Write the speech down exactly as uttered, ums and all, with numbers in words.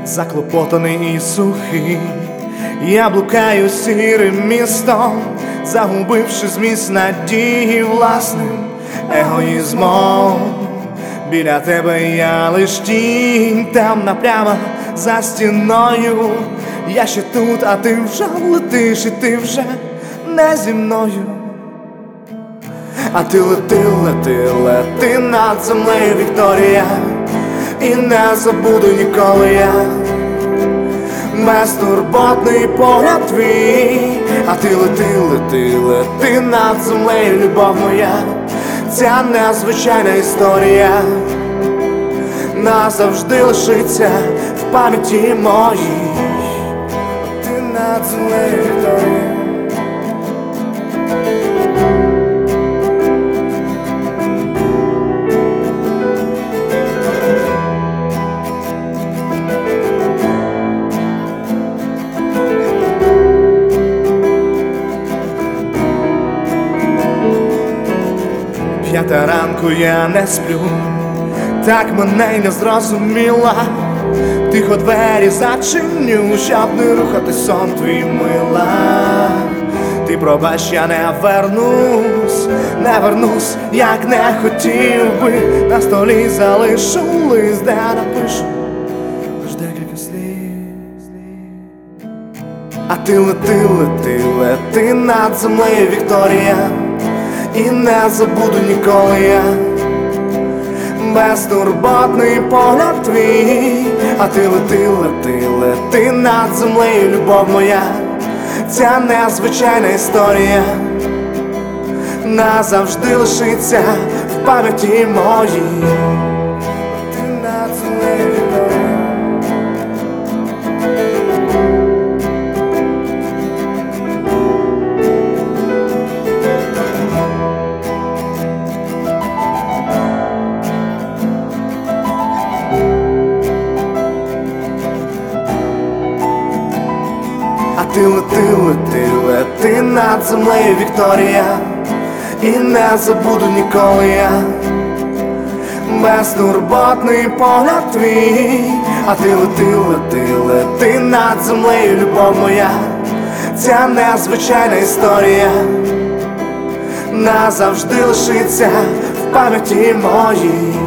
заклопотаний і сухий, я блукаю сірим містом, загубивши зміст надії власним егоїзмом. Біля тебе я лиш тінь, темна пляма за стіною. Я ще тут, а ти вже летиш, і ти вже не зі мною. А ти лети, лети, лети над землею, Вікторія, і не забуду ніколи я безтурботний погляд твій. А ти лети, лети, лети над землею, любов моя, ця незвичайна історія назавжди лишиться в пам'яті моїй. Ти над землею, Вікторія. П'ята ранку я не сплю, так мене й не зрозуміла. Тихо двері зачиню, щоб не рухати сон твій, мила. Ти пробач, я не вернусь, не вернусь, як не хотів би. На столі залишу лист, де напишу лиш декілька слів. А ти лети, лети, лети над землею, Вікторія, і не забуду ніколи я безтурботний погляд твій. А ти лети, лети, лети над землею, любов моя, ця незвичайна історія назавжди лишиться в пам'яті моїй. Ти над землею, Вікторія. Ти лети, лети, лети над землею, Вікторія, і не забуду ніколи я безтурботний погляд твій. А ти лети, лети, лети над землею, любов моя, ця незвичайна історія назавжди лишиться в пам'яті моїй.